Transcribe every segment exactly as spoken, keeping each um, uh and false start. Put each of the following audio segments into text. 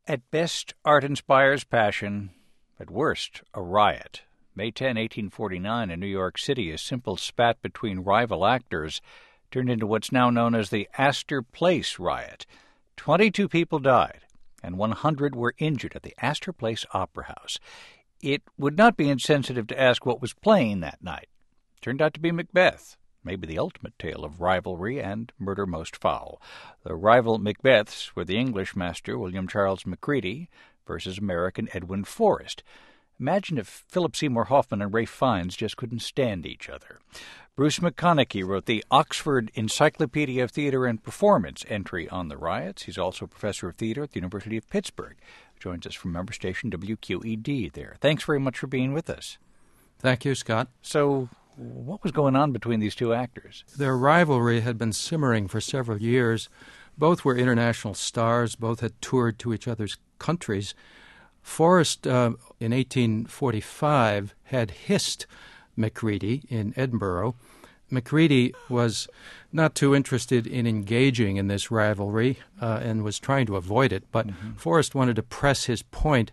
At best, art inspires passion. At worst, a riot. May tenth, eighteen forty-nine, in New York City, a simple spat between rival actors turned into what's now known as the Astor Place riot. Twenty-two people died, and one hundred were injured at the Astor Place Opera House. It would not be insensitive to ask what was playing that night. Turned out to be Macbeth, maybe the ultimate tale of rivalry and murder most foul. The rival Macbeths were the English master William Charles Macready versus American Edwin Forrest. Imagine if Philip Seymour Hoffman and Ralph Fiennes just couldn't stand each other. Bruce McConaughey wrote the Oxford Encyclopedia of Theatre and Performance entry on the riots. He's also a professor of theatre at the University of Pittsburgh. Joins us from member station W Q E D there. Thanks very much for being with us. Thank you, Scott. So, what was going on between these two actors? Their rivalry had been simmering for several years. Both were international stars. Both had toured to each other's countries. Forrest, uh, in eighteen forty-five, had hissed Macready in Edinburgh. Macready was not too interested in engaging in this rivalry uh, and was trying to avoid it, but mm-hmm. Forrest wanted to press his point.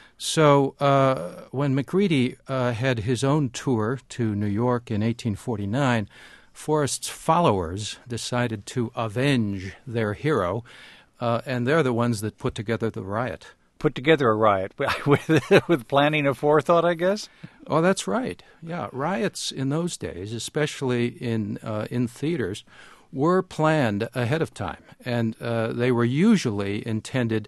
So uh, when Macready uh, had his own tour to New York in eighteen forty-nine, Forrest's followers decided to avenge their hero, uh, and they're the ones that put together the riot. Put together a riot with, with planning and forethought, I guess? Oh, that's right. Yeah, riots in those days, especially in uh, in theaters, were planned ahead of time, and uh, they were usually intended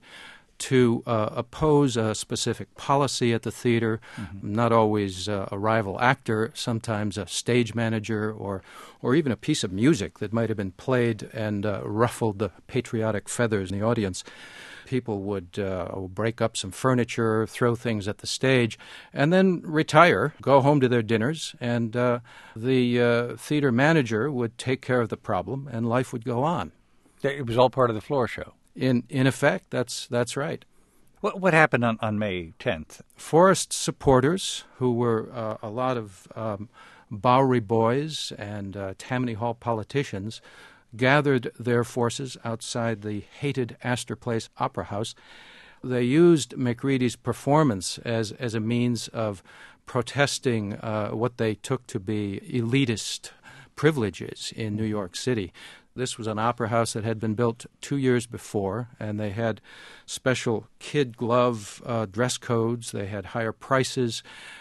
to uh, oppose a specific policy at the theater, mm-hmm. not always uh, a rival actor, sometimes a stage manager or or even a piece of music that might have been played and uh, ruffled the patriotic feathers in the audience. People would uh, break up some furniture, throw things at the stage, and then retire, go home to their dinners, and uh, the uh, theater manager would take care of the problem, and life would go on. It was all part of the floor show. In in effect, that's that's right. What what happened on, on May tenth? Forrest's supporters, who were uh, a lot of um, Bowery boys and uh, Tammany Hall politicians, gathered their forces outside the hated Astor Place Opera House. They used Macready's performance as, as a means of protesting uh, what they took to be elitist privileges in New York City. This was an opera house that had been built two years before, and they had special kid glove uh, dress codes. They had higher prices.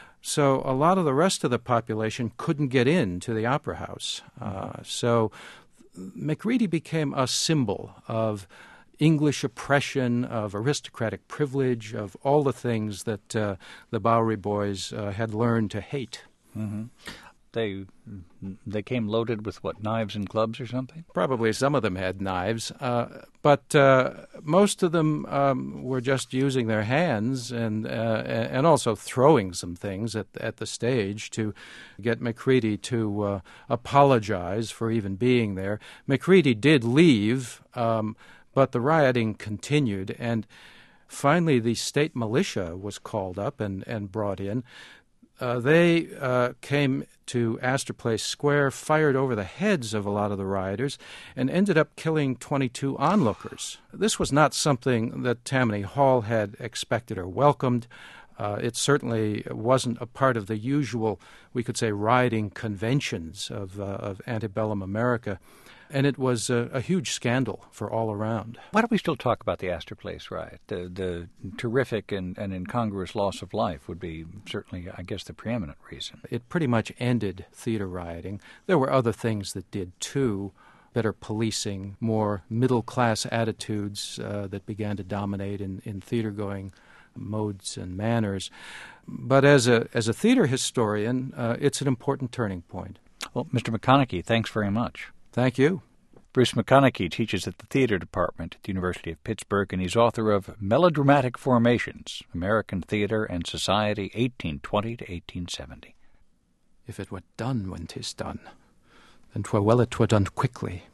So a lot of the rest of the population couldn't get into the opera house. Uh, so Macready became a symbol of English oppression, of aristocratic privilege, of all the things that uh, the Bowery boys uh, had learned to hate. Mm-hmm. They they came loaded with, what, knives and clubs or something? Probably some of them had knives, uh, but uh, most of them um, were just using their hands and uh, and also throwing some things at at the stage to get Macready to uh, apologize for even being there. Macready did leave, um, but the rioting continued, and finally the state militia was called up and, and brought in. Uh, they uh, came to Astor Place Square, fired over the heads of a lot of the rioters, and ended up killing twenty-two onlookers. This was not something that Tammany Hall had expected or welcomed. Uh, it certainly wasn't a part of the usual, we could say, rioting conventions of, uh, of antebellum America. And it was a, a huge scandal for all around. Why don't we still talk about the Astor Place riot? The the terrific and, and incongruous loss of life would be certainly, I guess, the preeminent reason. It pretty much ended theater rioting. There were other things that did, too. Better policing, more middle-class attitudes uh, that began to dominate in, in theater-going modes and manners. But as a, as a theater historian, uh, it's an important turning point. Well, Mister McConaughey, thanks very much. Thank you. Bruce McConaughey teaches at the theater department at the University of Pittsburgh, and he's author of Melodramatic Formations, American Theater and Society, eighteen twenty to eighteen seventy. If it were done when 'tis done, then 'twere well it were done quickly.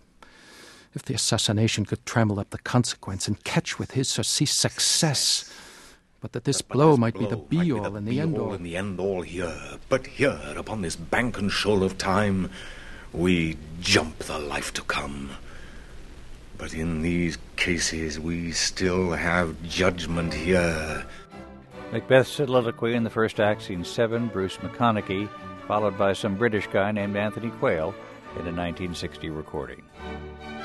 If the assassination could trammel up the consequence and catch with his surcease success, but that this but blow this might blow be the be-all and the end-all. and the end-all here, but here, upon this bank and shoal of time, we jump the life to come. But in these cases, we still have judgment here. Macbeth's soliloquy in the first act, scene seven, Bruce McConaughey, followed by some British guy named Anthony Quayle in a nineteen sixty recording.